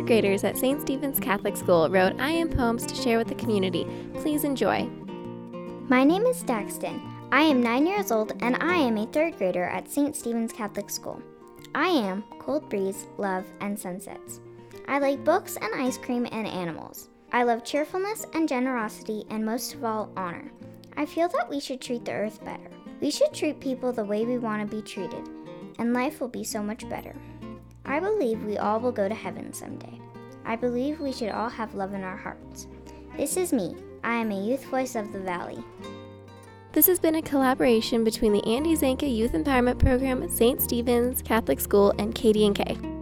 third graders at St. Stephen's Catholic School wrote I Am poems to share with the community. Please enjoy. My name is Daxton. I am 9 years old and I am a third grader at St. Stephen's Catholic School. I am cold breeze, love, and sunsets. I like books and ice cream and animals. I love cheerfulness and generosity and most of all, honor. I feel that we should treat the earth better. We should treat people the way we want to be treated, and life will be so much better. I believe we all will go to heaven someday. I believe we should all have love in our hearts. This is me. I am a youth voice of the Valley. This has been a collaboration between the Andy Zanka Youth Empowerment Program, St. Stephen's Catholic School, and KD&K.